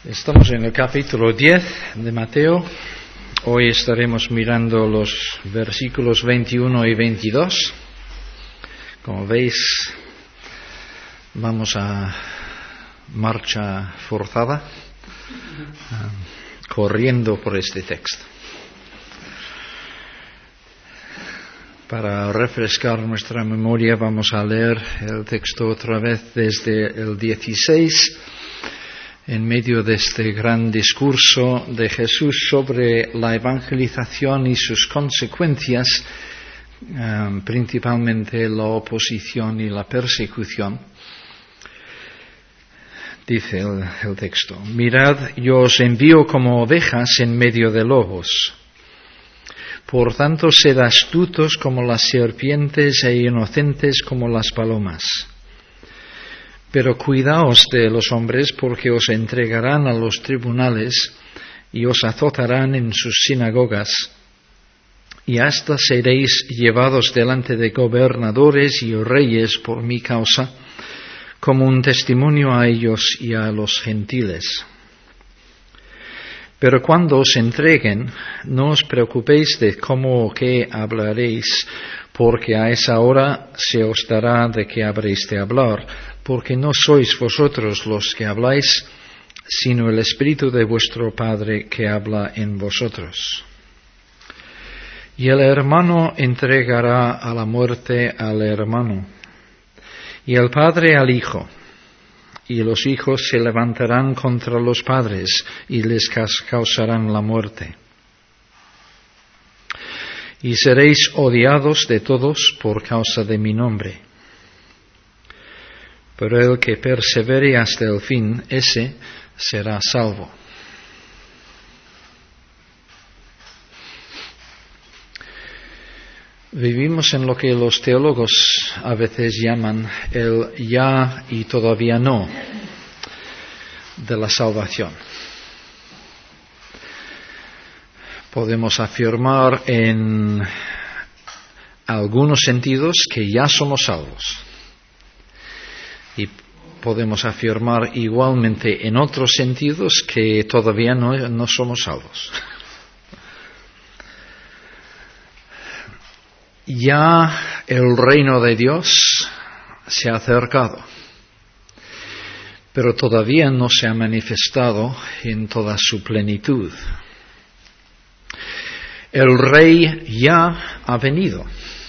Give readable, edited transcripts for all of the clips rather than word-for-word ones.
Estamos en el capítulo 10 de Mateo. Hoy estaremos mirando los versículos 21 y 22. Como veis, vamos a marcha forzada, corriendo por este texto. Para refrescar nuestra memoria, vamos a leer el texto otra vez desde el 16, en medio de este gran discurso de Jesús sobre la evangelización y sus consecuencias, principalmente la oposición y la persecución. Dice el texto: Mirad, yo os envío como ovejas en medio de lobos. Por tanto, sed astutos como las serpientes e inocentes como las palomas. Pero cuidaos de los hombres, porque os entregarán a los tribunales y os azotarán en sus sinagogas, y hasta seréis llevados delante de gobernadores y reyes por mi causa, como un testimonio a ellos y a los gentiles. Pero cuando os entreguen, no os preocupéis de cómo o qué hablaréis, porque a esa hora se os dará de qué habréis de hablar, porque no sois vosotros los que habláis, sino el Espíritu de vuestro Padre que habla en vosotros. Y el hermano entregará a la muerte al hermano, y el padre al hijo, y los hijos se levantarán contra los padres y les causarán la muerte. Y seréis odiados de todos por causa de mi nombre. Pero el que persevere hasta el fin, ese será salvo. Vivimos en lo que los teólogos a veces llaman el ya y todavía no de la salvación. Podemos afirmar en algunos sentidos que ya somos salvos. Y podemos afirmar igualmente en otros sentidos que todavía no somos salvos. Ya el reino de Dios se ha acercado, pero todavía no se ha manifestado en toda su plenitud. El Rey ya ha venido,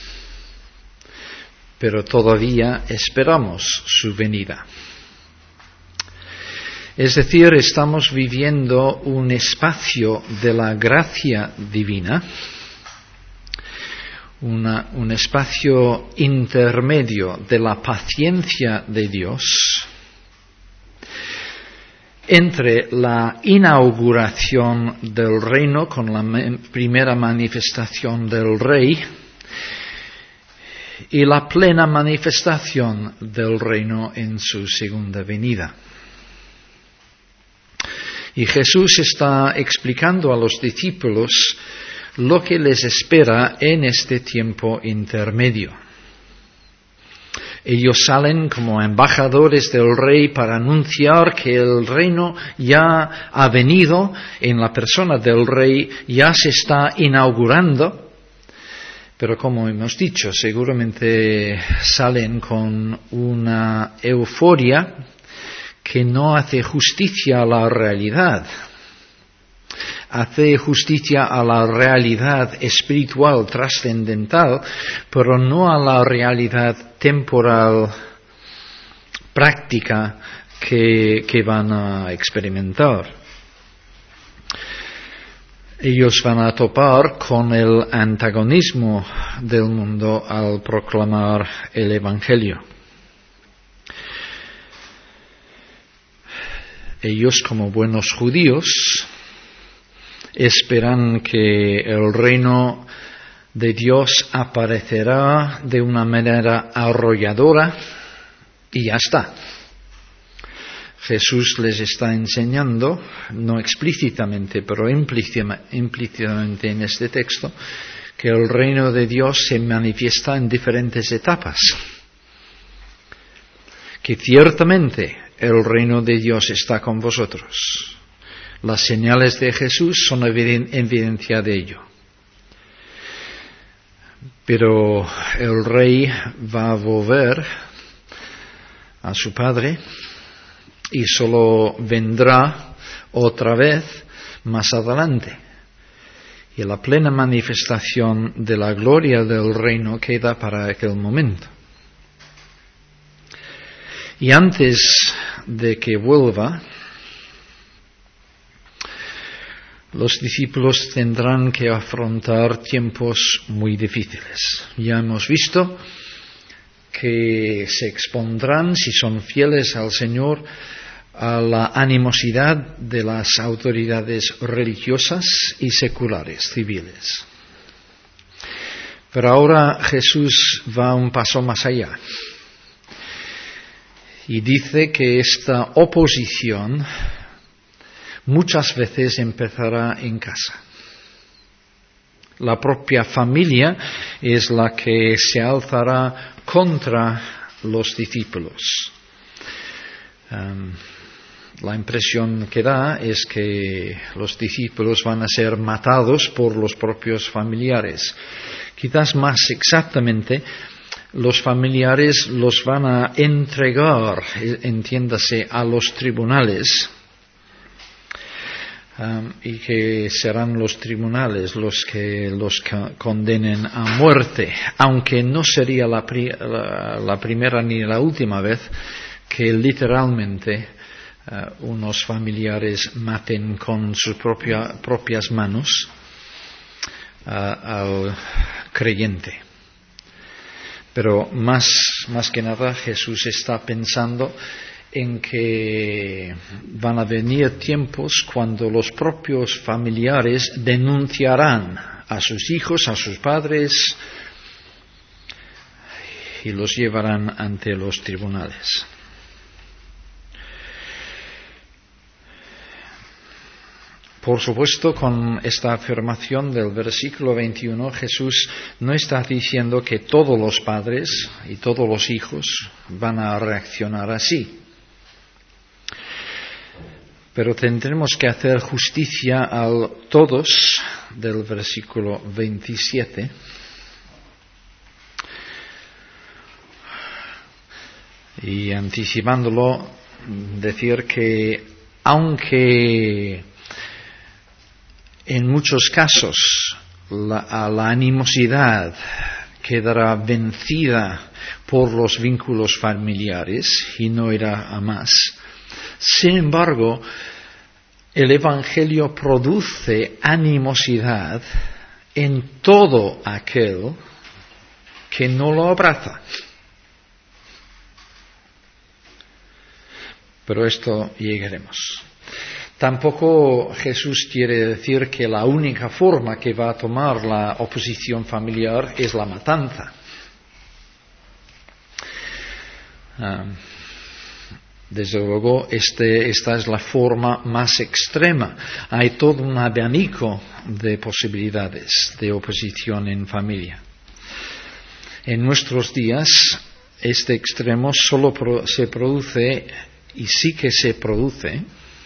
pero todavía esperamos su venida. Es decir, estamos viviendo un espacio de la gracia divina, un espacio intermedio de la paciencia de Dios entre la inauguración del reino con la primera manifestación del Rey y la plena manifestación del reino en su segunda venida. Y Jesús está explicando a los discípulos lo que les espera en este tiempo intermedio. Ellos salen como embajadores del Rey para anunciar que el reino ya ha venido, en la persona del Rey ya se está inaugurando, pero como hemos dicho, seguramente salen con una euforia que no hace justicia a la realidad. Hace justicia a la realidad espiritual trascendental, pero no a la realidad temporal práctica que van a experimentar. Ellos van a topar con el antagonismo del mundo al proclamar el Evangelio. Ellos, como buenos judíos, esperan que el reino de Dios aparecerá de una manera arrolladora y ya está. Jesús les está enseñando, no explícitamente, pero implícitamente en este texto, que el reino de Dios se manifiesta en diferentes etapas. Que ciertamente el reino de Dios está con vosotros. Las señales de Jesús son evidencia de ello. Pero el rey va a volver a su padre y solo vendrá otra vez más adelante. Y la plena manifestación de la gloria del reino queda para aquel momento. Y antes de que vuelva, los discípulos tendrán que afrontar tiempos muy difíciles. Ya hemos visto que se expondrán, si son fieles al Señor, a la animosidad de las autoridades religiosas y seculares, civiles. Pero ahora Jesús va un paso más allá y dice que esta oposición muchas veces empezará en casa. La propia familia es la que se alzará contra los discípulos. La impresión que da es que los discípulos van a ser matados por los propios familiares. Quizás más exactamente, los familiares los van a entregar, entiéndase, a los tribunales, y que serán los tribunales los que los condenen a muerte, aunque no sería la primera ni la última vez que literalmente unos familiares maten con sus propias manos al creyente. Pero más que nada Jesús está pensando en que van a venir tiempos cuando los propios familiares denunciarán a sus hijos, a sus padres, y los llevarán ante los tribunales. Por supuesto, con esta afirmación del versículo 21, Jesús no está diciendo que todos los padres y todos los hijos van a reaccionar así. Pero tendremos que hacer justicia al todos del versículo 27. Y anticipándolo, decir que aunque en muchos casos la animosidad quedará vencida por los vínculos familiares y no irá a más, sin embargo, el Evangelio produce animosidad en todo aquel que no lo abraza. Pero esto llegaremos. Tampoco Jesús quiere decir que la única forma que va a tomar la oposición familiar es la matanza. Desde luego, esta es la forma más extrema. Hay todo un abanico de posibilidades de oposición en familia. En nuestros días, este extremo solo se produce, y sí que se produce.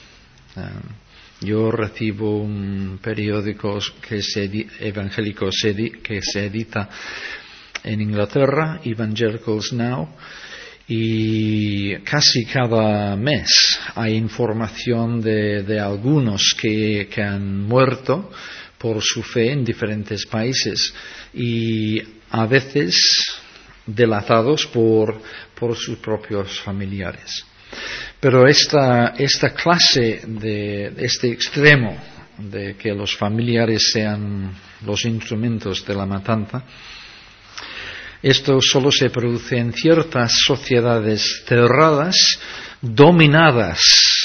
Yo recibo un periódico evangélico que se edita en Inglaterra, Evangelicals Now, y casi cada mes hay información de algunos que han muerto por su fe en diferentes países y a veces delatados por sus propios familiares. Pero esta clase este extremo de que los familiares sean los instrumentos de la matanza, esto solo se produce en ciertas sociedades cerradas, dominadas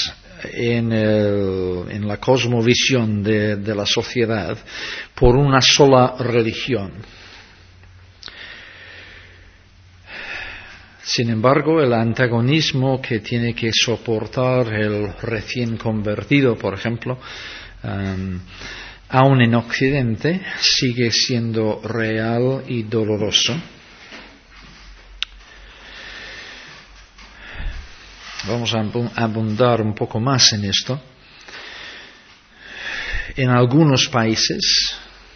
en la cosmovisión de la sociedad por una sola religión. Sin embargo, el antagonismo que tiene que soportar el recién convertido, por ejemplo, aún en Occidente, sigue siendo real y doloroso. Vamos a abundar un poco más en esto. En algunos países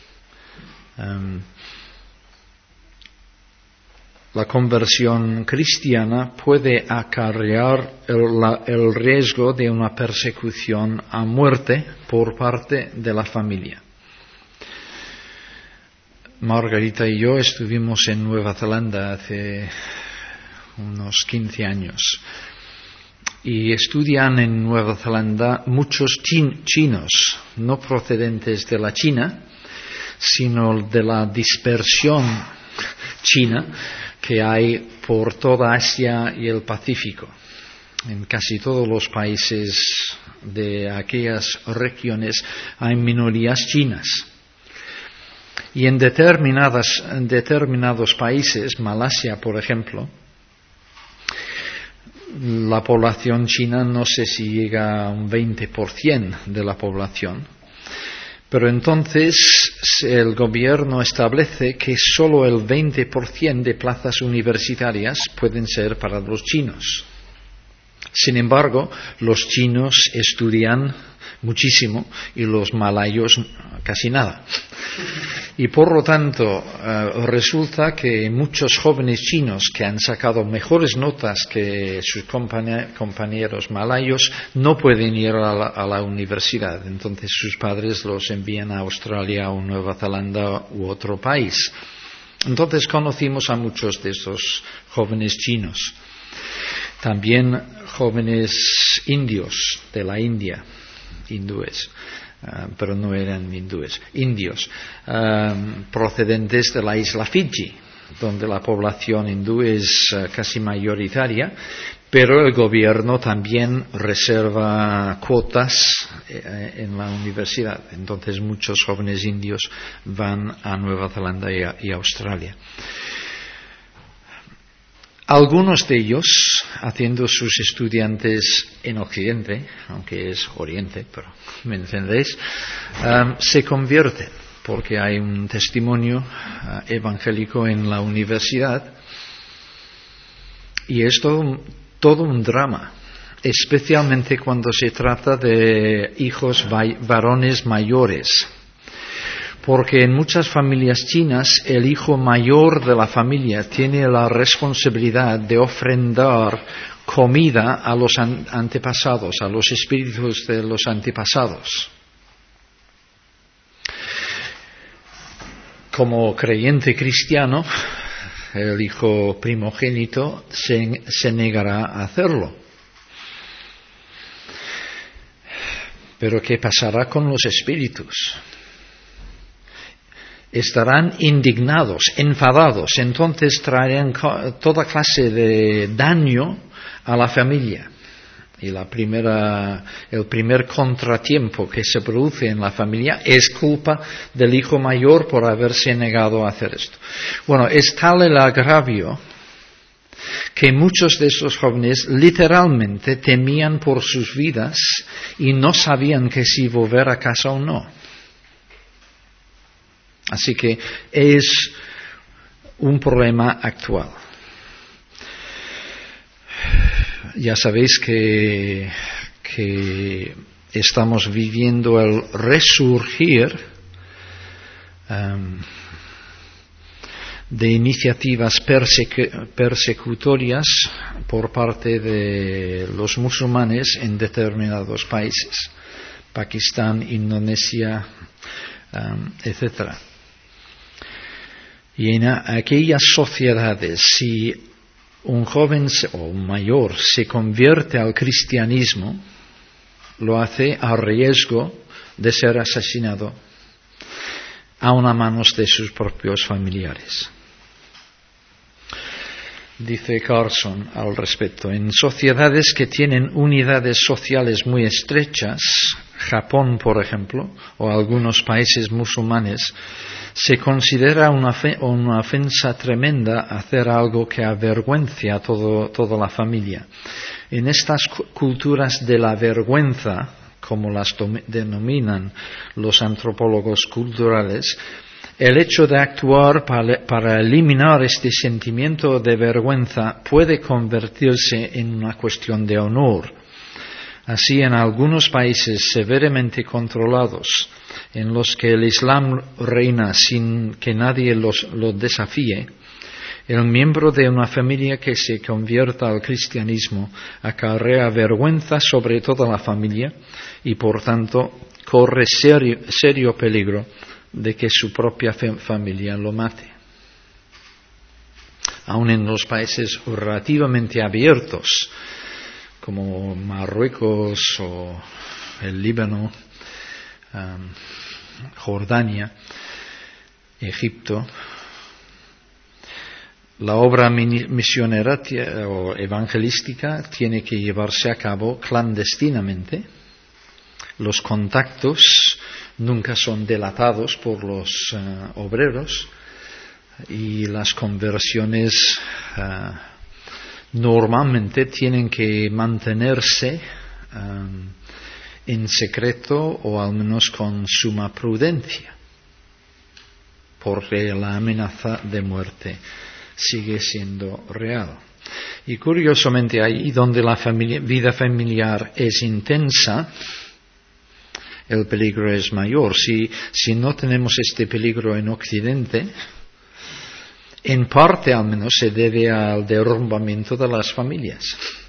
la conversión cristiana puede acarrear el riesgo de una persecución a muerte por parte de la familia. Margarita y yo estuvimos en Nueva Zelanda hace unos 15 años y estudian en Nueva Zelanda muchos chinos, no procedentes de la China, sino de la dispersión china que hay por toda Asia y el Pacífico. En casi todos los países de aquellas regiones hay minorías chinas. Y en determinados países, Malasia por ejemplo, la población china no sé si llega a un 20% de la población. Pero entonces el gobierno establece que solo el 20% de plazas universitarias pueden ser para los chinos. Sin embargo, los chinos estudian muchísimo y los malayos casi nada. Y por lo tanto, resulta que muchos jóvenes chinos que han sacado mejores notas que sus compañeros malayos no pueden ir a la universidad. Entonces sus padres los envían a Australia o Nueva Zelanda u otro país. Entonces conocimos a muchos de estos jóvenes chinos. También jóvenes indios de la India, hindúes, pero no eran hindúes, indios, procedentes de la isla Fiji, donde la población hindú es casi mayoritaria, pero el gobierno también reserva cuotas en la universidad. Entonces muchos jóvenes indios van a Nueva Zelanda y a Australia. Algunos de ellos, haciendo sus estudiantes en Occidente, aunque es Oriente, pero me entendéis, se convierten, porque hay un testimonio evangélico en la universidad, y es todo un drama, especialmente cuando se trata de hijos varones mayores. Porque en muchas familias chinas el hijo mayor de la familia tiene la responsabilidad de ofrendar comida a los antepasados, a los espíritus de los antepasados. Como creyente cristiano, el hijo primogénito se negará a hacerlo. Pero ¿qué pasará con los espíritus? Estarán indignados, enfadados, entonces traerán toda clase de daño a la familia. Y el primer contratiempo que se produce en la familia es culpa del hijo mayor por haberse negado a hacer esto. Bueno, es tal el agravio que muchos de esos jóvenes literalmente temían por sus vidas y no sabían que si volver a casa o no. Así que es un problema actual. Ya sabéis que estamos viviendo el resurgir de iniciativas persecutorias por parte de los musulmanes en determinados países, Pakistán, Indonesia, etcétera. Y en aquellas sociedades, si un joven o un mayor se convierte al cristianismo, lo hace a riesgo de ser asesinado aun a manos de sus propios familiares. Dice Carson al respecto: en sociedades que tienen unidades sociales muy estrechas, Japón por ejemplo, o algunos países musulmanes, se considera una ofensa tremenda hacer algo que avergüence a toda la familia. En estas culturas de la vergüenza, como las denominan los antropólogos culturales, el hecho de actuar para eliminar este sentimiento de vergüenza puede convertirse en una cuestión de honor. Así, en algunos países severamente controlados, en los que el Islam reina sin que nadie lo desafíe, el miembro de una familia que se convierta al cristianismo acarrea vergüenza sobre toda la familia y por tanto corre serio peligro de que su propia familia lo mate. Aun en los países relativamente abiertos, como Marruecos o el Líbano, Jordania, Egipto, la obra misionera o evangelística tiene que llevarse a cabo clandestinamente. Los contactos nunca son delatados por los obreros y las conversiones normalmente tienen que mantenerse en secreto o al menos con suma prudencia, porque la amenaza de muerte sigue siendo real. Y curiosamente ahí donde la vida familiar es intensa, el peligro es mayor. Si no tenemos este peligro en Occidente, en parte al menos se debe al derrumbamiento de las familias,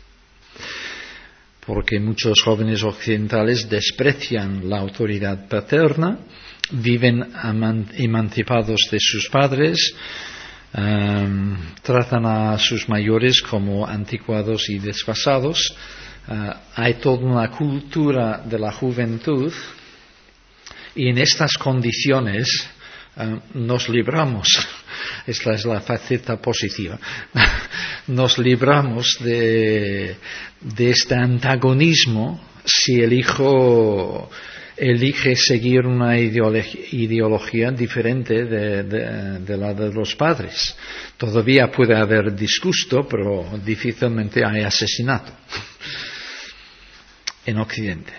porque muchos jóvenes occidentales desprecian la autoridad paterna, viven emancipados de sus padres, tratan a sus mayores como anticuados y desfasados. Hay toda una cultura de la juventud y en estas condiciones nos libramos, esta es la faceta positiva, nos libramos de este antagonismo si el hijo elige seguir una ideología diferente de la de los padres. Todavía puede haber disgusto, pero difícilmente hay asesinato en Occidente.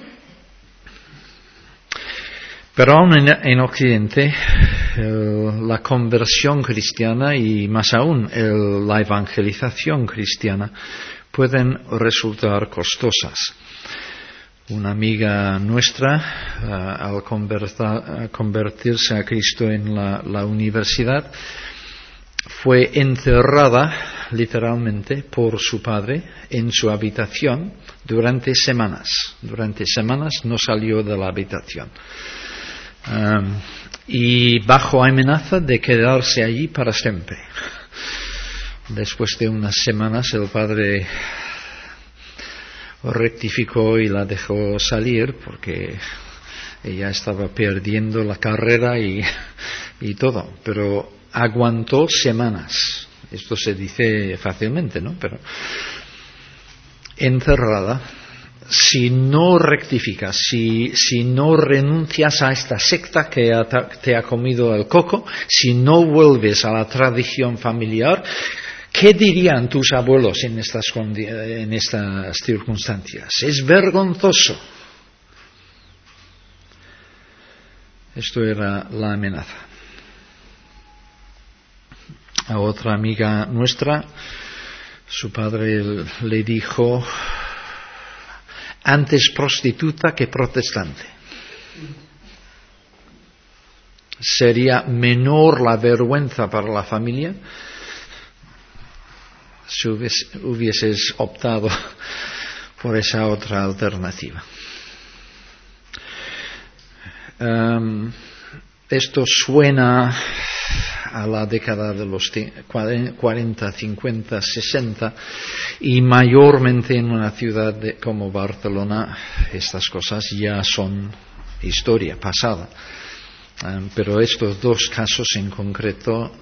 Pero aún en Occidente, la conversión cristiana y más aún la evangelización cristiana pueden resultar costosas. Una amiga nuestra, al convertirse a Cristo en la universidad, fue encerrada literalmente por su padre en su habitación durante semanas. Durante semanas no salió de la habitación. Y bajo amenaza de quedarse allí para siempre. Después de unas semanas el padre rectificó y la dejó salir porque ella estaba perdiendo la carrera y todo, pero aguantó semanas. Esto se dice fácilmente, ¿no? Pero encerrada, si no rectificas, si no renuncias a esta secta que te ha comido el coco, si no vuelves a la tradición familiar, ¿qué dirían tus abuelos en estas circunstancias? Es vergonzoso. Esto era la amenaza. A otra amiga nuestra, su padre le dijo: antes prostituta que protestante. Sería menor la vergüenza para la familia si hubieses optado por esa otra alternativa. Esto suena a la década de los 40, 50, 60 y mayormente en una ciudad como Barcelona estas cosas ya son historia pasada. Pero estos dos casos en concreto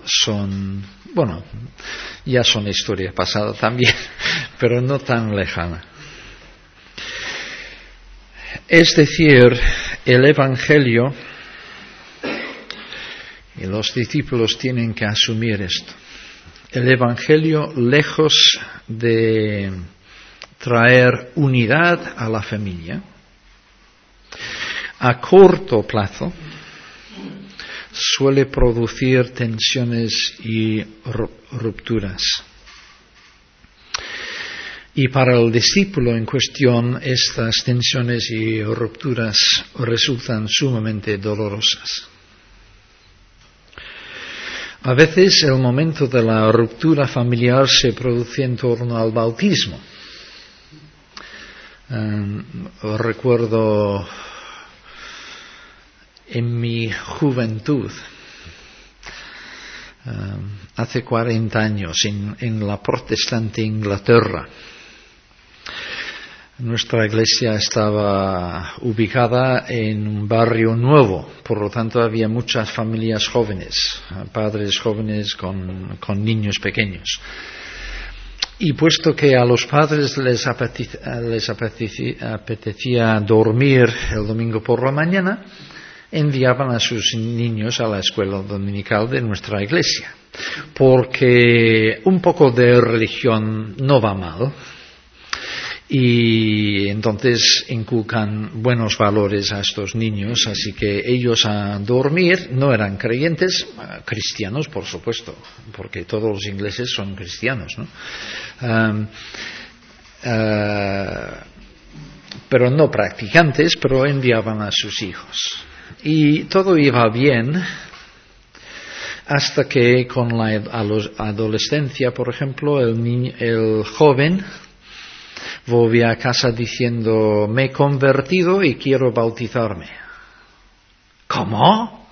ya son historia pasada también, pero no tan lejana. Es decir, el Evangelio, y los discípulos tienen que asumir esto. El Evangelio, lejos de traer unidad a la familia, a corto plazo suele producir tensiones y rupturas. Y para el discípulo en cuestión, estas tensiones y rupturas resultan sumamente dolorosas. A veces el momento de la ruptura familiar se produce en torno al bautismo. Recuerdo en mi juventud, hace 40 años, en la protestante Inglaterra. Nuestra iglesia estaba ubicada en un barrio nuevo, por lo tanto había muchas familias jóvenes, padres jóvenes con niños pequeños. Y puesto que a los padres les apetecía dormir el domingo por la mañana, enviaban a sus niños a la escuela dominical de nuestra iglesia, porque un poco de religión no va mal. Y entonces inculcan buenos valores a estos niños, así que ellos a dormir no eran creyentes, cristianos por supuesto, porque todos los ingleses son cristianos, ¿no? Pero no practicantes, pero enviaban a sus hijos. Y todo iba bien hasta que con la adolescencia, por ejemplo, el joven volví a casa diciendo: me he convertido y quiero bautizarme. ¿Cómo?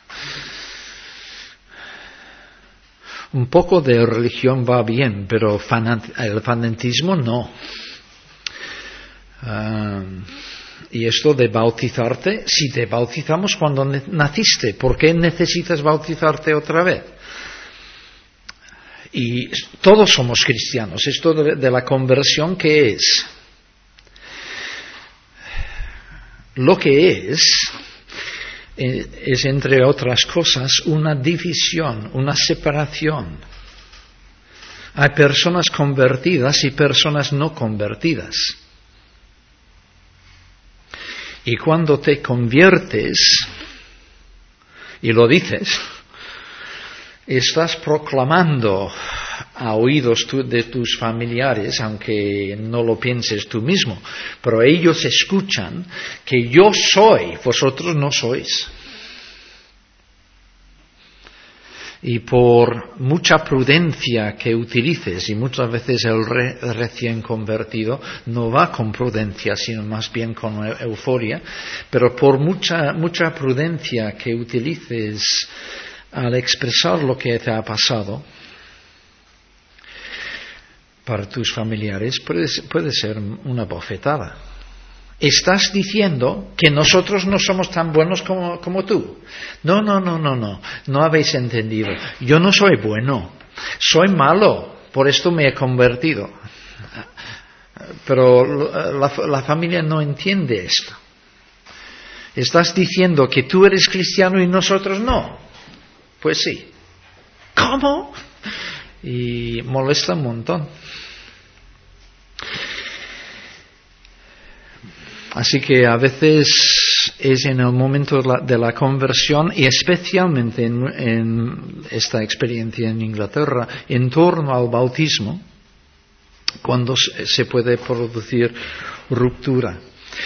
Un poco de religión va bien, pero el fanatismo no. Y esto de bautizarte, si te bautizamos cuando naciste, ¿por qué necesitas bautizarte otra vez? Y todos somos cristianos. Esto de la conversión, ¿qué es? Lo que es, entre otras cosas, una división, una separación. Hay personas convertidas y personas no convertidas. Y cuando te conviertes, y lo dices, estás proclamando a oídos de tus familiares, aunque no lo pienses tú mismo, pero ellos escuchan que yo soy, vosotros no sois. Y por mucha prudencia que utilices, y muchas veces el recién convertido no va con prudencia, sino más bien con euforia, pero por mucha prudencia que utilices al expresar lo que te ha pasado, para tus familiares puede ser una bofetada. Estás diciendo que nosotros no somos tan buenos como tú. No habéis entendido. Yo no soy bueno, soy malo, por esto me he convertido. Pero la familia no entiende esto. Estás diciendo que tú eres cristiano y nosotros no. Pues sí. ¿Cómo? Y molesta un montón. Así que a veces es en el momento de la conversión, y especialmente en esta experiencia en Inglaterra, en torno al bautismo, cuando se puede producir ruptura.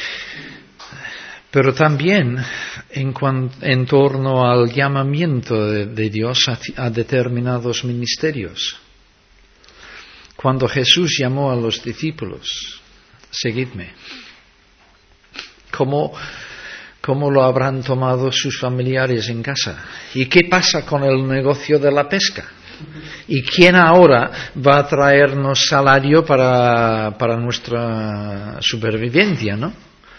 Pero también en torno al llamamiento de Dios a determinados ministerios. Cuando Jesús llamó a los discípulos: seguidme. ¿Cómo lo habrán tomado sus familiares en casa? ¿Y qué pasa con el negocio de la pesca? ¿Y quién ahora va a traernos salario para nuestra supervivencia, no?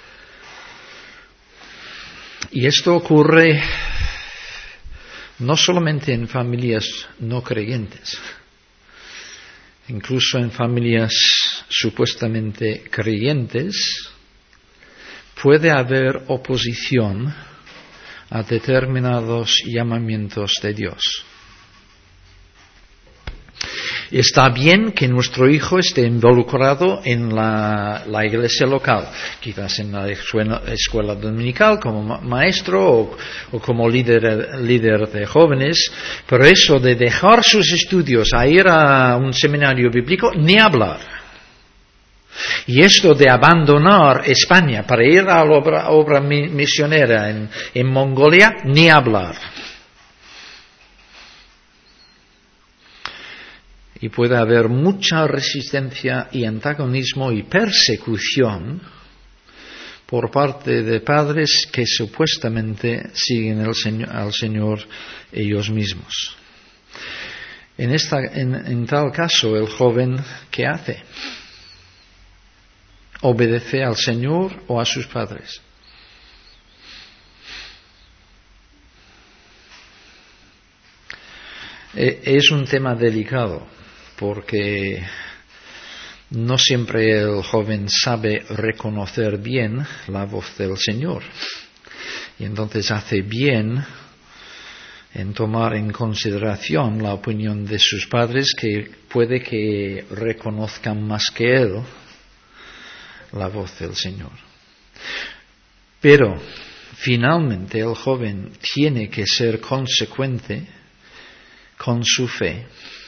Y esto ocurre no solamente en familias no creyentes, incluso en familias supuestamente creyentes puede haber oposición a determinados llamamientos de Dios. Está bien que nuestro hijo esté involucrado en la iglesia local, quizás en la escuela dominical como maestro o como líder de jóvenes, pero eso de dejar sus estudios a ir a un seminario bíblico, ni hablar. Y esto de abandonar España para ir a la obra misionera en Mongolia, ni hablar. Y puede haber mucha resistencia y antagonismo y persecución por parte de padres que supuestamente siguen al Señor ellos mismos. En tal caso, el joven, ¿qué hace? ¿Obedece al Señor o a sus padres? Es un tema delicado, porque no siempre el joven sabe reconocer bien la voz del Señor. Y entonces hace bien en tomar en consideración la opinión de sus padres, que puede que reconozcan más que él la voz del Señor. Pero finalmente el joven tiene que ser consecuente con su fe,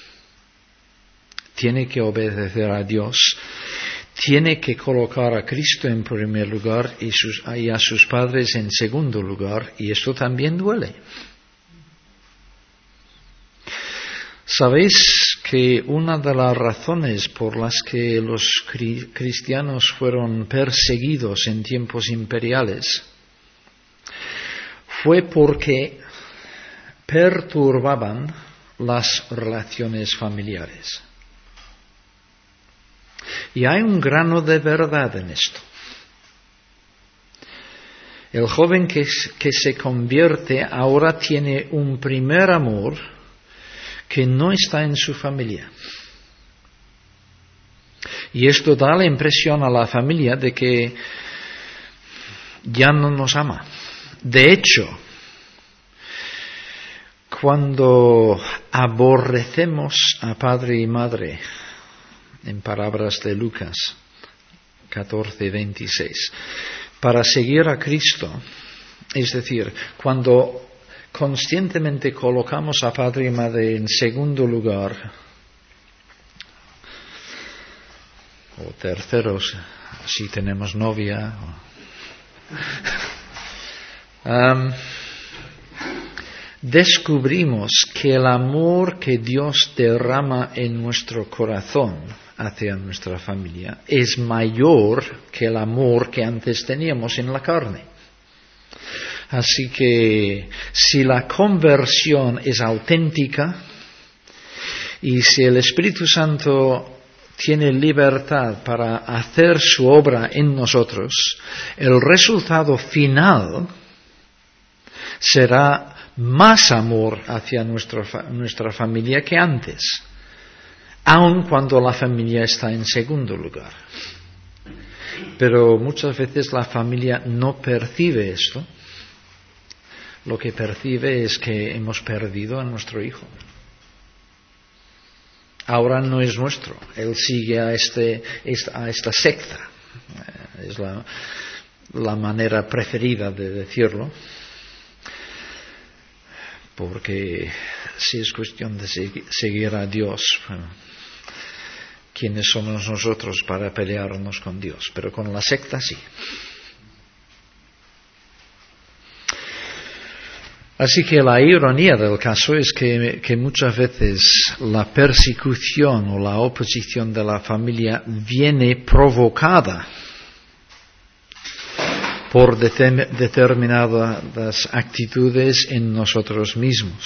tiene que obedecer a Dios, tiene que colocar a Cristo en primer lugar y a sus padres en segundo lugar, y esto también duele. ¿Sabéis que una de las razones por las que los cristianos fueron perseguidos en tiempos imperiales fue porque perturbaban las relaciones familiares? Y hay un grano de verdad en esto. El joven que se convierte ahora tiene un primer amor que no está en su familia. Y esto da la impresión a la familia de que ya no nos ama. De hecho, cuando aborrecemos a padre y madre, en palabras de Lucas 14:26, para seguir a Cristo, es decir, cuando conscientemente colocamos a padre y madre en segundo lugar, o terceros, si tenemos novia, descubrimos que el amor que Dios derrama en nuestro corazón hacia nuestra familia es mayor que el amor que antes teníamos en la carne. Así que si la conversión es auténtica y si el Espíritu Santo tiene libertad para hacer su obra en nosotros, el resultado final será más amor hacia nuestra familia que antes, aun cuando la familia está en segundo lugar. Pero muchas veces la familia no percibe esto. Lo que percibe es que hemos perdido a nuestro hijo. Ahora no es nuestro. Él sigue a esta secta. Es la manera preferida de decirlo. Porque si es cuestión de seguir a Dios, bueno, ¿quiénes somos nosotros para pelearnos con Dios? Pero con la secta sí. Así que la ironía del caso es que muchas veces la persecución o la oposición de la familia viene provocada por determinadas actitudes en nosotros mismos.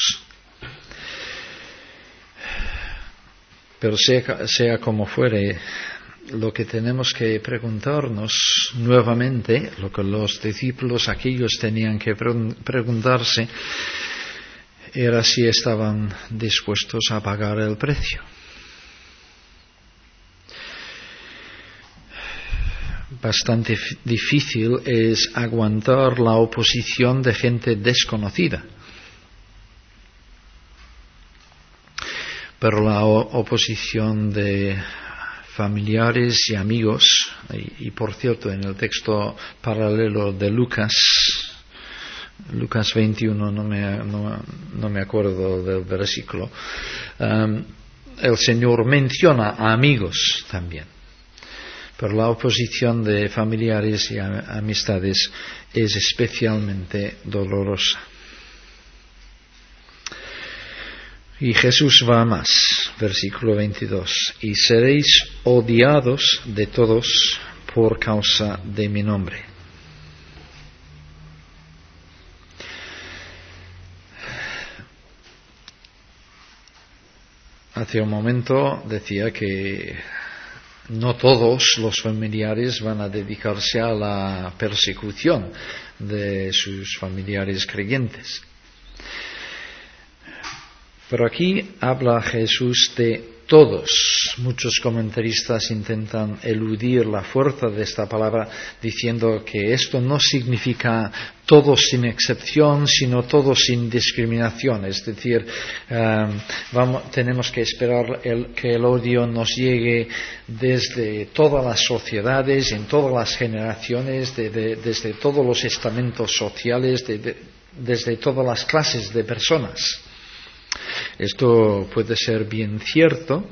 Pero sea como fuere, lo que tenemos que preguntarnos nuevamente, lo que los discípulos aquellos tenían que preguntarse, era si estaban dispuestos a pagar el precio. Bastante difícil es aguantar la oposición de gente desconocida. Pero la oposición de familiares y amigos, y por cierto en el texto paralelo de Lucas 21, no me acuerdo del versículo, el Señor menciona a amigos también. pero la oposición de familiares y amistades es especialmente dolorosa. Y Jesús va más, versículo 22, y seréis odiados de todos por causa de mi nombre. Hace un momento decía que no todos los familiares van a dedicarse a la persecución de sus familiares creyentes. Pero aquí habla Jesús de todos. Muchos comentaristas intentan eludir la fuerza de esta palabra diciendo que esto no significa todos sin excepción, sino todos sin discriminación. Es decir, tenemos que esperar que el odio nos llegue desde todas las sociedades, en todas las generaciones, desde todos los estamentos sociales, desde todas las clases de personas. Esto puede ser bien cierto,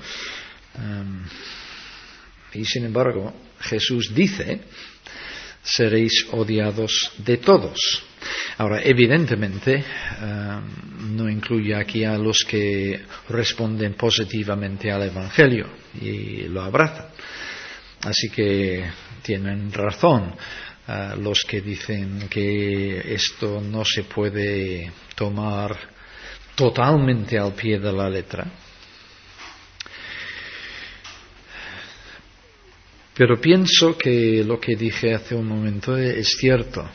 y sin embargo Jesús dice: seréis odiados de todos. Ahora, evidentemente, no incluye aquí a los que responden positivamente al Evangelio y lo abrazan. Así que tienen razón los que dicen que esto no se puede tomar totalmente al pie de la letra. Pero pienso que lo que dije hace un momento es cierto.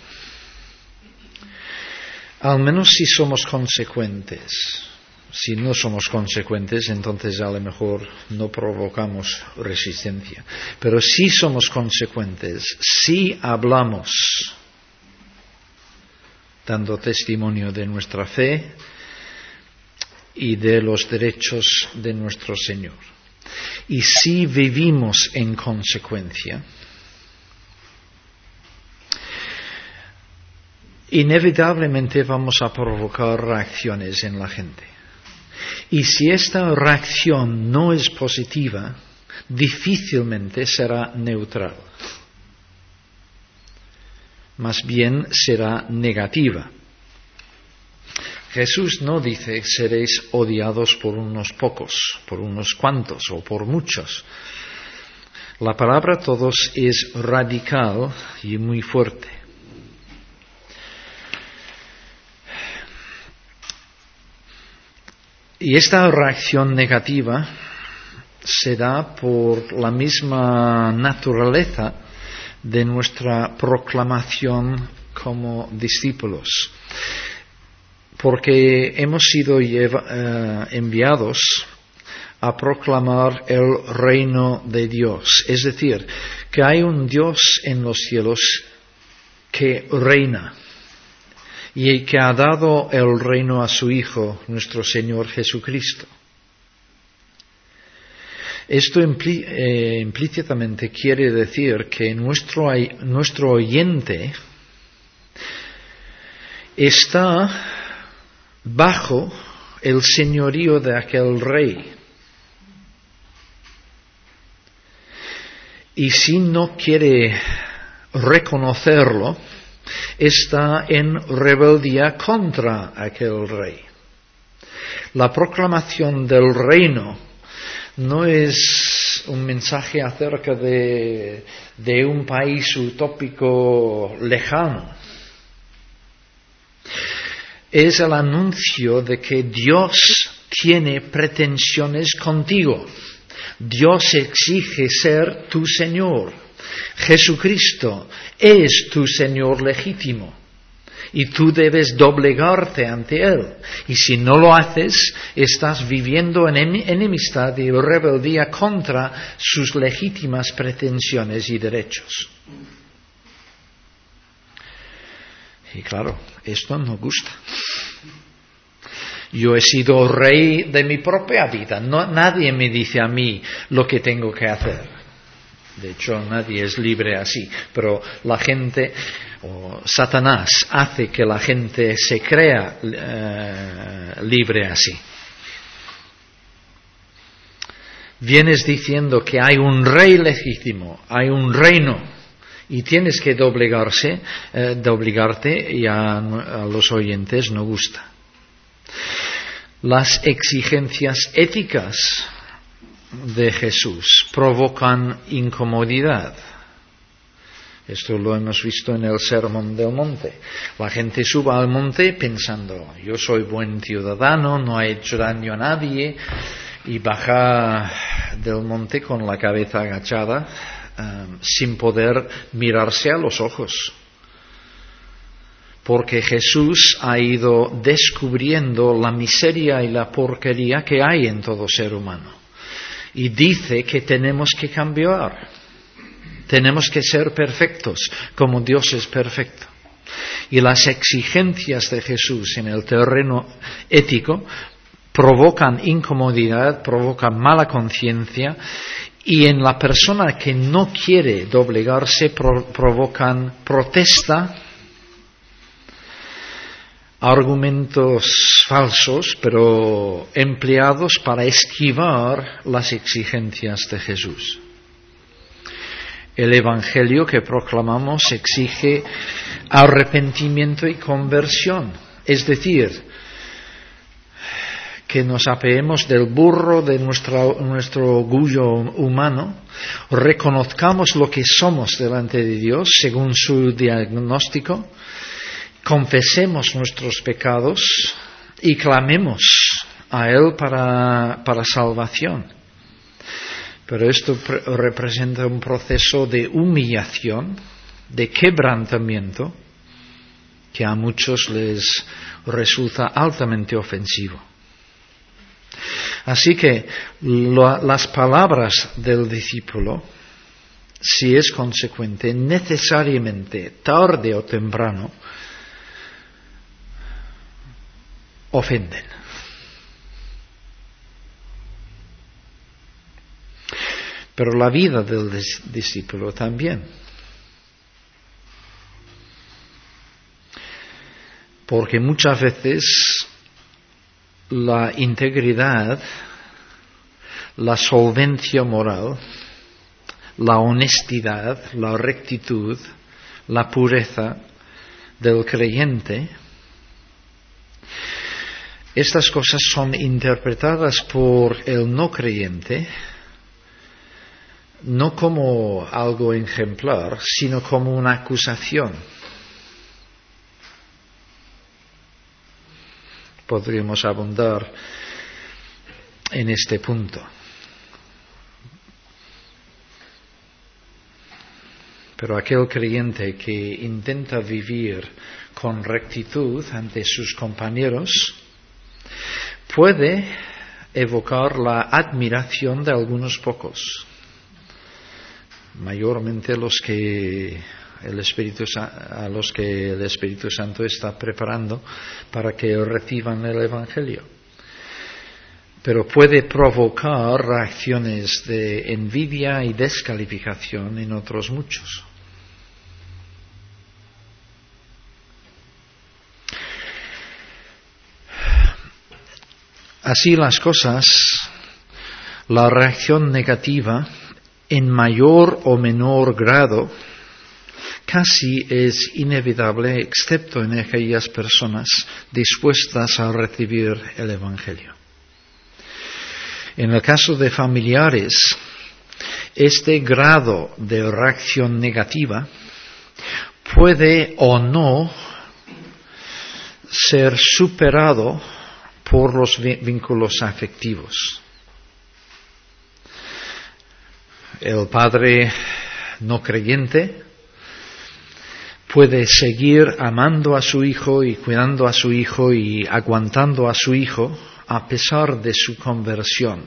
Al menos si somos consecuentes. Si no somos consecuentes, entonces a lo mejor no provocamos resistencia. Pero si somos consecuentes, si hablamos dando testimonio de nuestra fe y de los derechos de nuestro Señor. Y si vivimos en consecuencia, inevitablemente vamos a provocar reacciones en la gente. Y si esta reacción no es positiva, difícilmente será neutral. Más bien será negativa. Jesús no dice seréis odiados por unos pocos, por unos cuantos o por muchos. La palabra todos es radical y muy fuerte. Y esta reacción negativa se da por la misma naturaleza de nuestra proclamación como discípulos. Porque hemos sido enviados a proclamar el reino de Dios. Es decir, que hay un Dios en los cielos que reina y que ha dado el reino a su Hijo, nuestro Señor Jesucristo. Esto implícitamente quiere decir que nuestro oyente está bajo el señorío de aquel rey. Y si no quiere reconocerlo, está en rebeldía contra aquel rey. La proclamación del reino no es un mensaje acerca de un país utópico lejano. Es el anuncio de que Dios tiene pretensiones contigo. Dios exige ser tu Señor. Jesucristo es tu Señor legítimo. Y tú debes doblegarte ante Él. Y si no lo haces, estás viviendo en enemistad y rebeldía contra sus legítimas pretensiones y derechos. Y claro, esto no gusta. Yo he sido rey de mi propia vida. Nadie me dice a mí lo que tengo que hacer. De hecho, nadie es libre así. Pero la gente, o Satanás, hace que la gente se crea libre así. vienes diciendo que hay un rey legítimo, hay un reino, y tienes que doblegarte, y a los oyentes no gusta. Las exigencias éticas de Jesús provocan incomodidad. Esto lo hemos visto en el Sermón del Monte. La gente sube al monte pensando, yo soy buen ciudadano, no he hecho daño a nadie, y baja del monte con la cabeza agachada, sin poder mirarse a los ojos. Porque Jesús ha ido descubriendo la miseria y la porquería que hay en todo ser humano. Y dice que tenemos que cambiar. Tenemos que ser perfectos, como Dios es perfecto. Y las exigencias de Jesús en el terreno ético provocan incomodidad, provocan mala conciencia, y en la persona que no quiere doblegarse provocan protesta, argumentos falsos, pero empleados para esquivar las exigencias de Jesús. El Evangelio que proclamamos exige arrepentimiento y conversión, es decir, que nos apeemos del burro de nuestro orgullo humano, reconozcamos lo que somos delante de Dios según su diagnóstico, confesemos nuestros pecados y clamemos a Él para salvación. Pero esto representa un proceso de humillación, de quebrantamiento, que a muchos les resulta altamente ofensivo. Así que las palabras del discípulo, si es consecuente, necesariamente, tarde o temprano, ofenden. Pero la vida del discípulo también. Porque muchas veces la integridad, la solvencia moral, la honestidad, la rectitud, la pureza del creyente, estas cosas son interpretadas por el no creyente no como algo ejemplar, sino como una acusación. Podríamos abundar en este punto. Pero aquel creyente que intenta vivir con rectitud ante sus compañeros puede evocar la admiración de algunos pocos, mayormente a los que el Espíritu Santo está preparando para que reciban el Evangelio. Pero puede provocar reacciones de envidia y descalificación en otros muchos. Así las cosas, la reacción negativa, en mayor o menor grado, casi es inevitable, excepto en aquellas personas dispuestas a recibir el Evangelio. En el caso de familiares, este grado de reacción negativa puede o no ser superado por los vínculos afectivos. El padre no creyente puede seguir amando a su hijo y cuidando a su hijo y aguantando a su hijo a pesar de su conversión.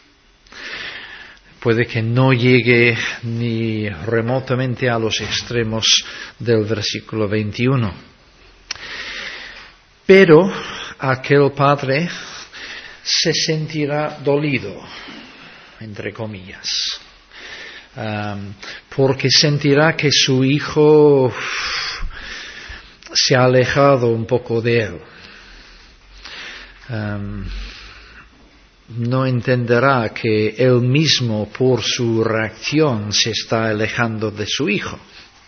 Puede que no llegue ni remotamente a los extremos del versículo 21. Pero aquel padre se sentirá dolido, entre comillas, porque sentirá que su hijo se ha alejado un poco de él. no entenderá que él mismo por su reacción se está alejando de su hijo.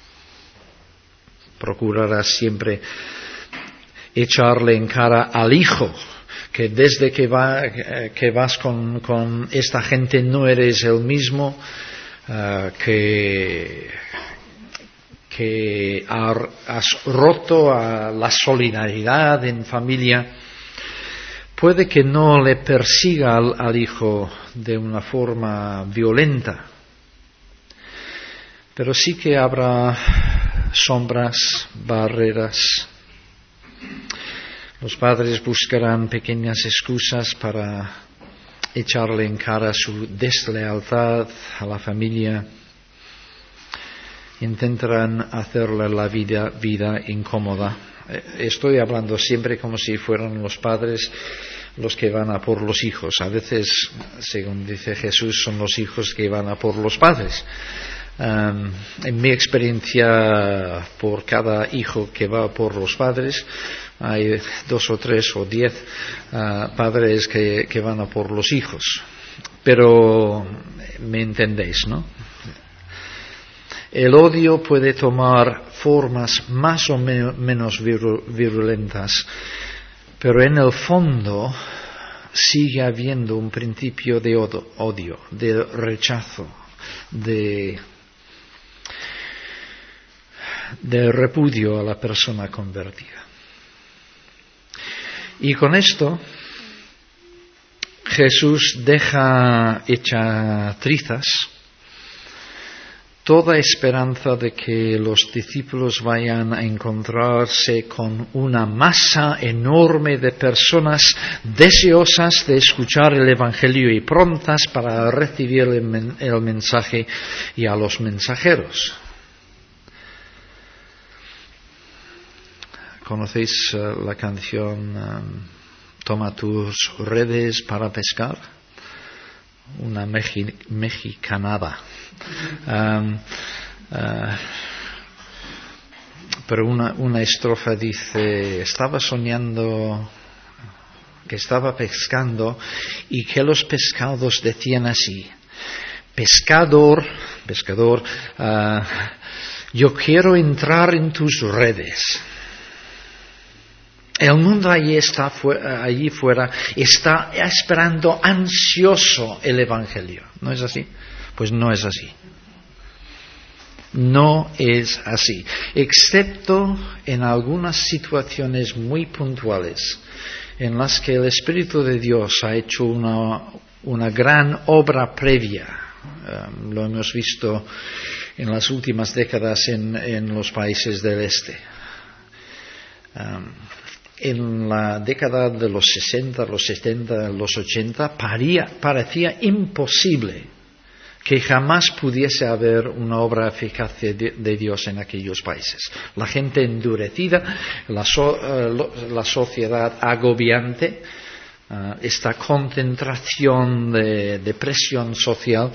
Procurará siempre echarle en cara al hijo que desde que vas con esta gente no eres el mismo, que has roto a la solidaridad en familia. Puede que no le persiga al hijo de una forma violenta, pero sí que habrá sombras, barreras. Los padres buscarán pequeñas excusas para echarle en cara su deslealtad a la familia. Intentarán hacerle la vida incómoda. Estoy hablando siempre como si fueran los padres los que van a por los hijos. A veces, según dice Jesús, son los hijos que van a por los padres. En mi experiencia, por cada hijo que va por los padres, hay 2 o 3 o 10 padres que van a por los hijos. Pero me entendéis, ¿no? El odio puede tomar formas más o menos virulentas, pero en el fondo sigue habiendo un principio de odio, de rechazo, de repudio a la persona convertida. Y con esto Jesús deja hecha trizas toda esperanza de que los discípulos vayan a encontrarse con una masa enorme de personas deseosas de escuchar el Evangelio y prontas para recibir el mensaje y a los mensajeros. ¿Conocéis la canción Toma tus redes para pescar? Una mexicanada. Pero una estrofa dice: estaba soñando que estaba pescando y que los pescados decían así: pescador, yo quiero entrar en tus redes. El mundo allí fuera está esperando ansioso el Evangelio. ¿No es así? Pues no es así. No es así. Excepto en algunas situaciones muy puntuales en las que el Espíritu de Dios ha hecho una gran obra previa. Lo hemos visto en las últimas décadas en los países del este. En la década de los 60, los 70, los 80, parecía imposible que jamás pudiese haber una obra eficaz de Dios en aquellos países. La gente endurecida, la sociedad agobiante, esta concentración de presión social,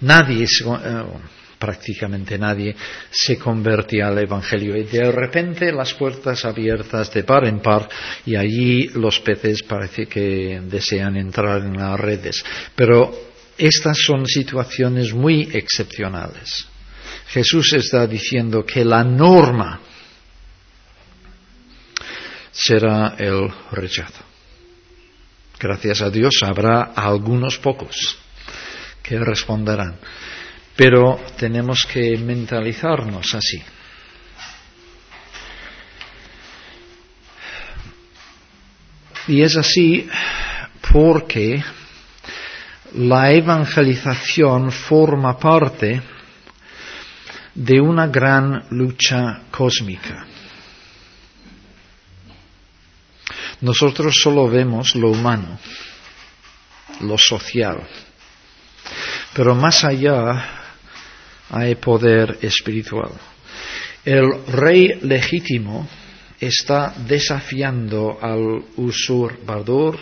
prácticamente nadie se convertía al Evangelio, y de repente las puertas abiertas de par en par, y allí los peces parece que desean entrar en las redes. Pero estas son situaciones muy excepcionales. Jesús está diciendo que la norma será el rechazo. Gracias a Dios habrá algunos pocos que responderán. Pero tenemos que mentalizarnos así. Y es así porque la evangelización forma parte de una gran lucha cósmica. Nosotros solo vemos lo humano, lo social, pero más allá hay poder espiritual. El rey legítimo está desafiando al usurpador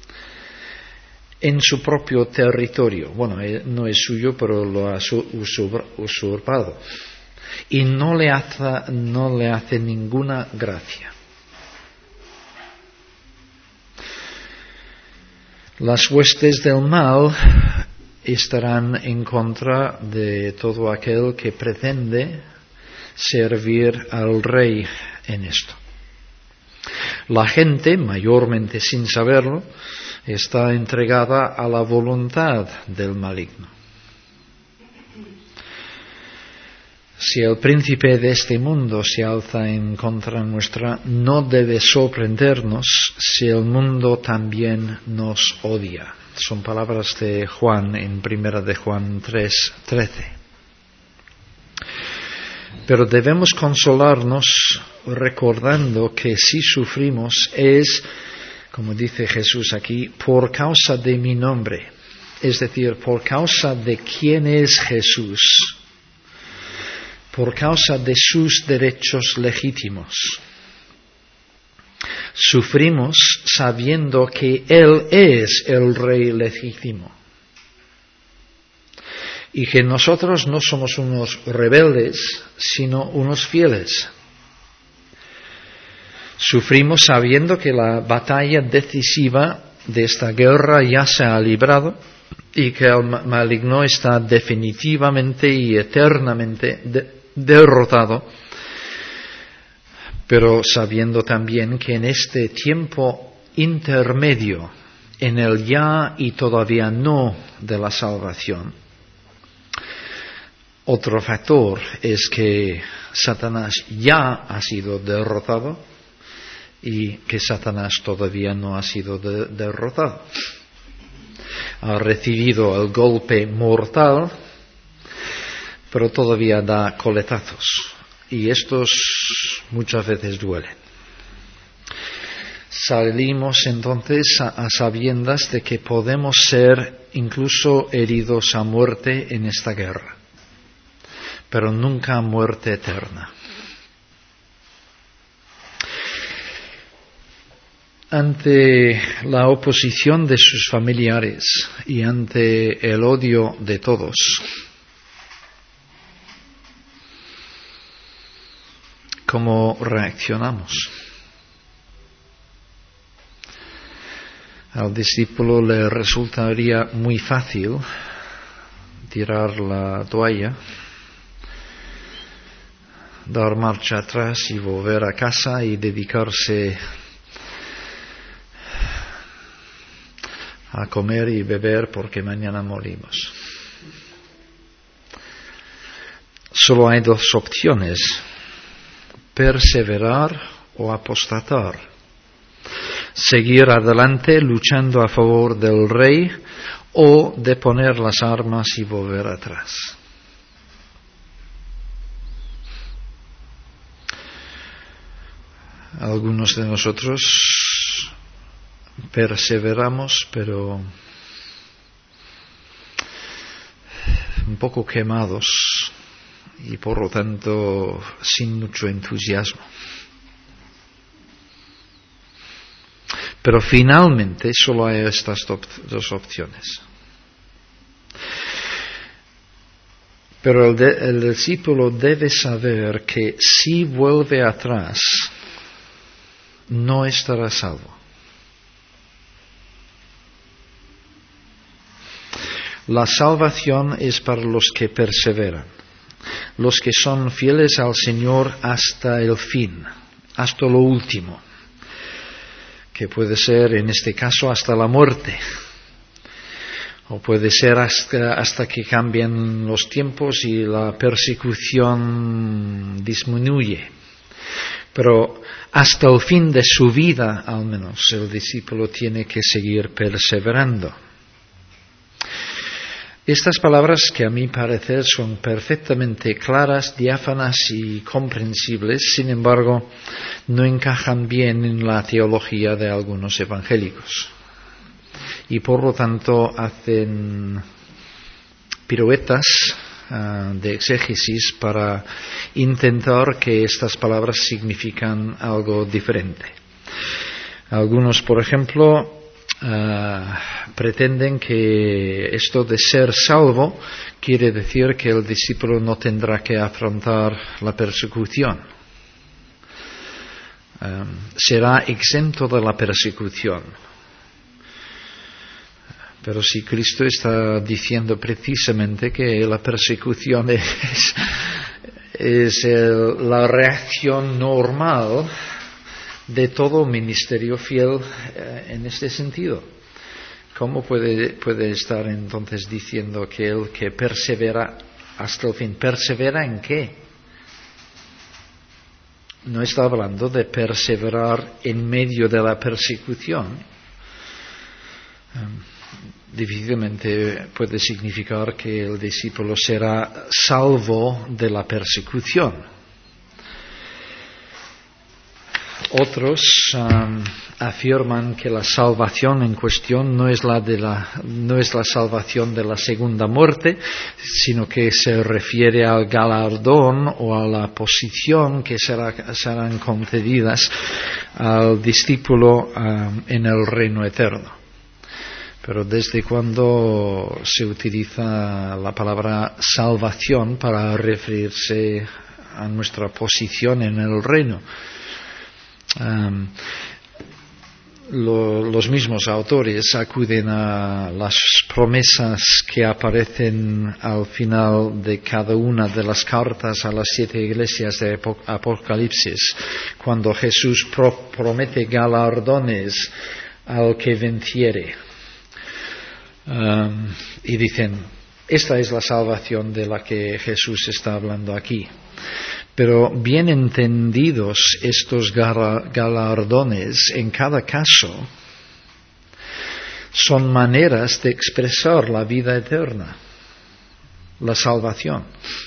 en su propio territorio. Bueno, no es suyo, pero lo ha usurpado. Y no le hace ninguna gracia. Las huestes del mal estarán en contra de todo aquel que pretende servir al rey en esto. La gente, mayormente sin saberlo, está entregada a la voluntad del maligno. Si el príncipe de este mundo se alza en contra nuestra, no debe sorprendernos si el mundo también nos odia. Son palabras de Juan en 1 de Juan 3:13. Pero debemos consolarnos recordando que si sufrimos es, como dice Jesús aquí, por causa de mi nombre, es decir, por causa de quién es Jesús, por causa de sus derechos legítimos. Sufrimos sabiendo que Él es el Rey legítimo y que nosotros no somos unos rebeldes, sino unos fieles. Sufrimos sabiendo que la batalla decisiva de esta guerra ya se ha librado y que el maligno está definitivamente y eternamente derrotado, pero sabiendo también que en este tiempo intermedio, en el ya y todavía no de la salvación, otro factor es que Satanás ya ha sido derrotado y que Satanás todavía no ha sido derrotado. Ha recibido el golpe mortal, pero todavía da coletazos, y estos muchas veces duelen. Salimos entonces a sabiendas de que podemos ser incluso heridos a muerte en esta guerra, pero nunca a muerte eterna. Ante la oposición de sus familiares y ante el odio de todos, ¿cómo reaccionamos? Al discípulo le resultaría muy fácil tirar la toalla, dar marcha atrás y volver a casa y dedicarse a comer y beber porque mañana morimos. Solo hay dos opciones: perseverar o apostatar, seguir adelante luchando a favor del rey o deponer las armas y volver atrás. Algunos de nosotros perseveramos, pero un poco quemados y por lo tanto sin mucho entusiasmo. Pero finalmente solo hay estas dos opciones. Pero el discípulo debe saber que si vuelve atrás, no estará salvo. La salvación es para los que perseveran, los que son fieles al Señor hasta el fin, hasta lo último, que puede ser en este caso hasta la muerte, o puede ser hasta que cambien los tiempos y la persecución disminuye. Pero hasta el fin de su vida, al menos, el discípulo tiene que seguir perseverando. Estas palabras, que a mi parecer son perfectamente claras, diáfanas y comprensibles, sin embargo, no encajan bien en la teología de algunos evangélicos. Y por lo tanto hacen piruetas de exégesis para intentar que estas palabras significan algo diferente. Algunos, por ejemplo, pretenden que esto de ser salvo quiere decir que el discípulo no tendrá que afrontar la persecución. Será exento de la persecución. Pero si Cristo está diciendo precisamente que la persecución es la reacción normal de todo ministerio fiel en este sentido, ¿cómo puede estar entonces diciendo que el que persevera hasta el fin? ¿Persevera en qué? No está hablando de perseverar en medio de la persecución. Difícilmente puede significar que el discípulo será salvo de la persecución. Otros afirman que la salvación en cuestión no es la salvación de la segunda muerte, sino que se refiere al galardón o a la posición que serán concedidas al discípulo en el reino eterno. Pero ¿desde cuándo se utiliza la palabra salvación para referirse a nuestra posición en el reino? Los mismos autores acuden a las promesas que aparecen al final de cada una de las cartas a las 7 iglesias de Apocalipsis, cuando Jesús promete galardones al que venciere. Y dicen, esta es la salvación de la que Jesús está hablando aquí. Pero bien entendidos estos galardones, en cada caso, son maneras de expresar la vida eterna, la salvación.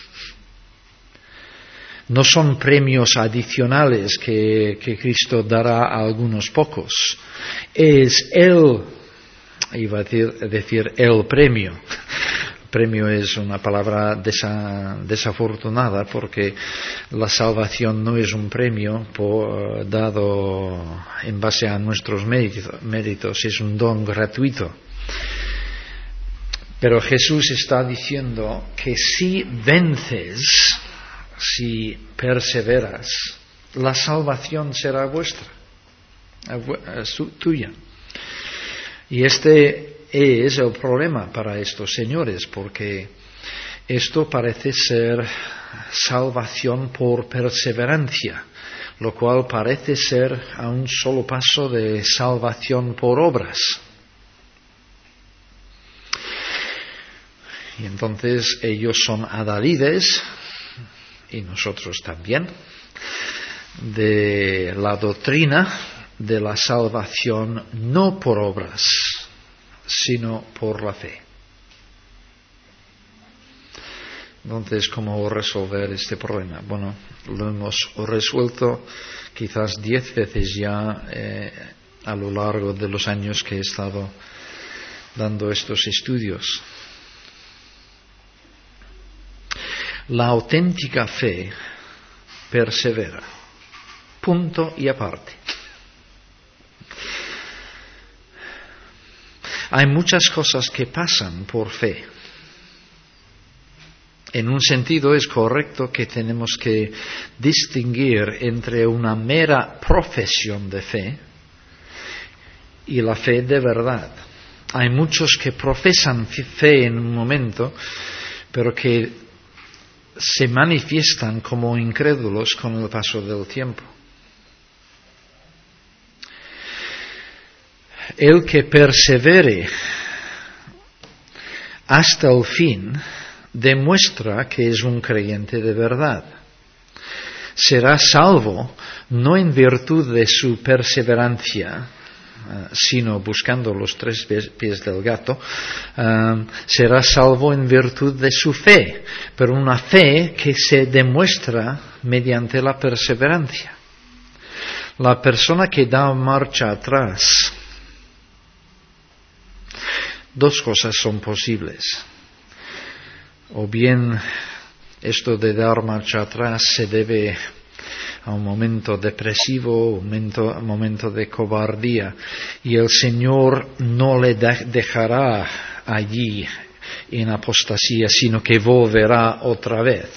No son premios adicionales que Cristo dará a algunos pocos. Es iba a decir el premio. Premio es una palabra desafortunada porque la salvación no es un premio dado en base a nuestros méritos, es un don gratuito. Pero Jesús está diciendo que si vences, si perseveras, la salvación será vuestra, tuya. Y este es el problema para estos señores, porque esto parece ser salvación por perseverancia, lo cual parece ser a un solo paso de salvación por obras. Y entonces ellos son adalides, y nosotros también, de la doctrina de la salvación no por obras, sino por la fe. Entonces, ¿cómo resolver este problema? Bueno, lo hemos resuelto quizás 10 veces ya a lo largo de los años que he estado dando estos estudios. La auténtica fe persevera. Punto y aparte. Hay muchas cosas que pasan por fe. En un sentido es correcto que tenemos que distinguir entre una mera profesión de fe y la fe de verdad. Hay muchos que profesan fe en un momento, pero que se manifiestan como incrédulos con el paso del tiempo. El que persevere hasta el fin demuestra que es un creyente de verdad. Será salvo no en virtud de su perseverancia, sino buscando los 3 pies del gato. Será salvo en virtud de su fe, pero una fe que se demuestra mediante la perseverancia. La persona que da marcha atrás, 2 cosas son posibles. O bien esto de dar marcha atrás se debe a un momento depresivo, un momento de cobardía, y el Señor no le dejará allí en apostasía, sino que volverá otra vez,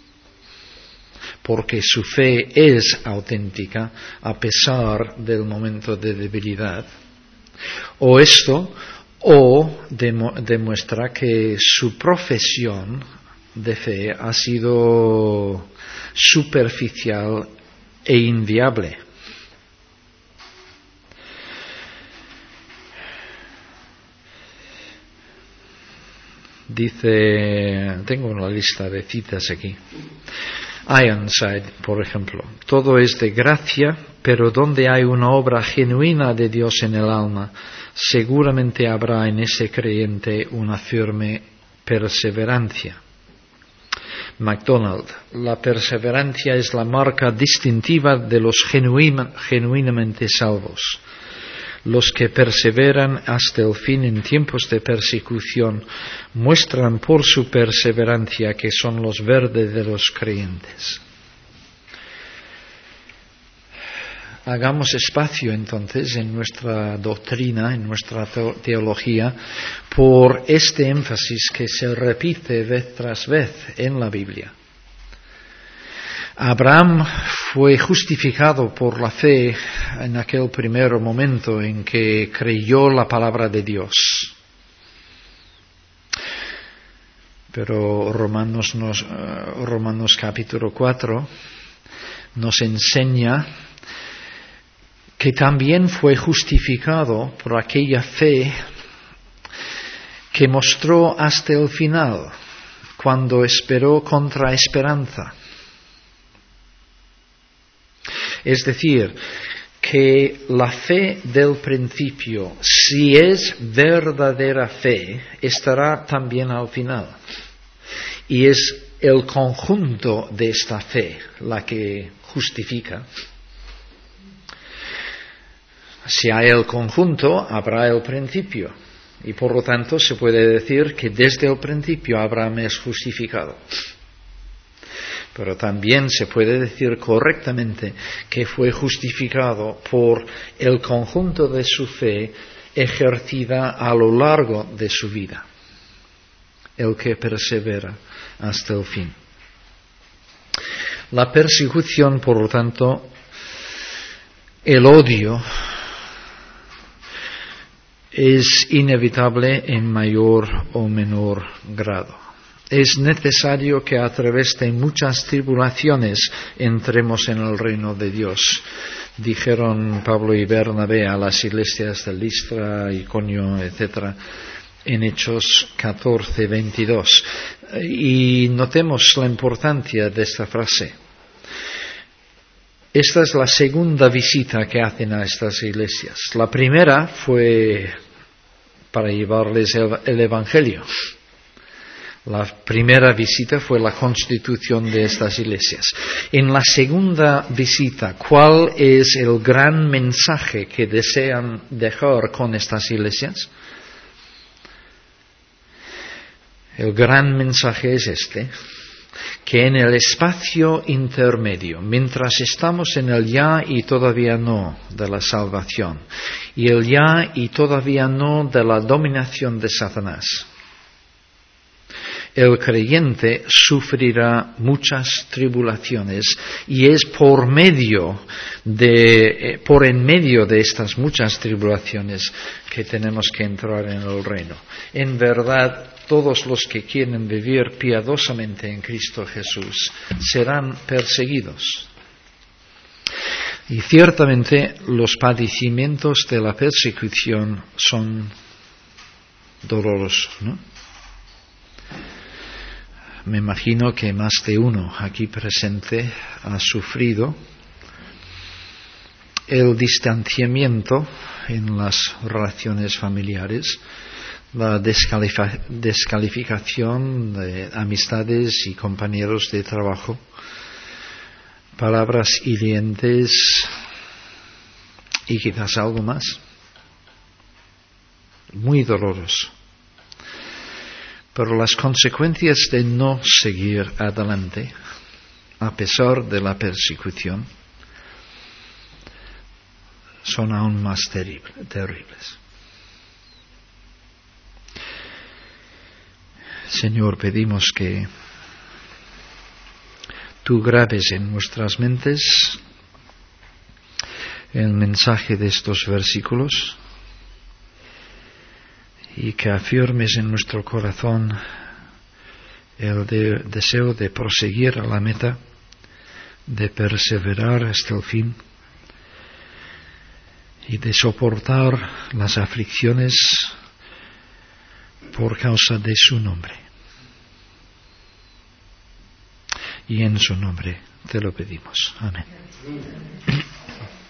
porque su fe es auténtica a pesar del momento de debilidad. O esto, o demuestra que su profesión de fe ha sido superficial e inviable. Dice, tengo una lista de citas aquí. Ironside, por ejemplo, todo es de gracia, pero donde hay una obra genuina de Dios en el alma, seguramente habrá en ese creyente una firme perseverancia. MacDonald, la perseverancia es la marca distintiva de los genuinamente salvos. Los que perseveran hasta el fin en tiempos de persecución muestran por su perseverancia que son los verdaderos creyentes. Hagamos espacio entonces en nuestra doctrina, en nuestra teología, por este énfasis que se repite vez tras vez en la Biblia. Abraham fue justificado por la fe en aquel primer momento en que creyó la palabra de Dios. Pero Romanos capítulo 4 nos enseña que también fue justificado por aquella fe que mostró hasta el final, cuando esperó contra esperanza. Es decir, que la fe del principio, si es verdadera fe, estará también al final. Y es el conjunto de esta fe la que justifica. Si hay el conjunto, habrá el principio. Y por lo tanto se puede decir que desde el principio Abraham es justificado. Pero también se puede decir correctamente que fue justificado por el conjunto de su fe ejercida a lo largo de su vida. El que persevera hasta el fin. La persecución, por lo tanto, el odio, es inevitable en mayor o menor grado. Es necesario que a través de muchas tribulaciones entremos en el reino de Dios. Dijeron Pablo y Bernabé a las iglesias de Listra, Iconio, etc., en Hechos 14:22. Y notemos la importancia de esta frase. Esta es la segunda visita que hacen a estas iglesias. La primera fue para llevarles el Evangelio. La primera visita fue la constitución de estas iglesias. En la segunda visita, ¿cuál es el gran mensaje que desean dejar con estas iglesias? El gran mensaje es este, que en el espacio intermedio, mientras estamos en el ya y todavía no de la salvación, y el ya y todavía no de la dominación de Satanás, el creyente sufrirá muchas tribulaciones y es por en medio de estas muchas tribulaciones que tenemos que entrar en el reino. En verdad, todos los que quieren vivir piadosamente en Cristo Jesús serán perseguidos. Y ciertamente los padecimientos de la persecución son dolorosos, ¿no? Me imagino que más de uno aquí presente ha sufrido el distanciamiento en las relaciones familiares, la descalificación de amistades y compañeros de trabajo, palabras hirientes y quizás algo más. Muy doloroso. Pero las consecuencias de no seguir adelante, a pesar de la persecución, son aún más terribles. Señor, pedimos que tú grabes en nuestras mentes el mensaje de estos versículos y que afirmes en nuestro corazón el deseo de proseguir a la meta, de perseverar hasta el fin y de soportar las aflicciones por causa de su nombre. Y en su nombre te lo pedimos. Amén.